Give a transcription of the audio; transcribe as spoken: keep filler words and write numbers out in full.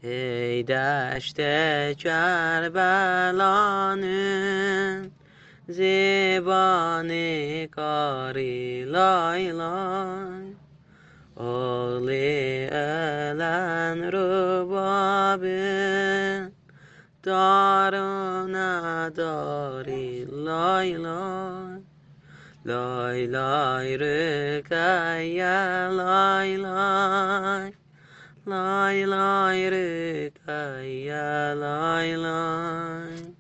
ای دشت کربلانın زیبا کاری لای لای Oğli ölen rubabın darına dari lay lay Lay lay rükaya lay lay Lay lay rükaya lay lay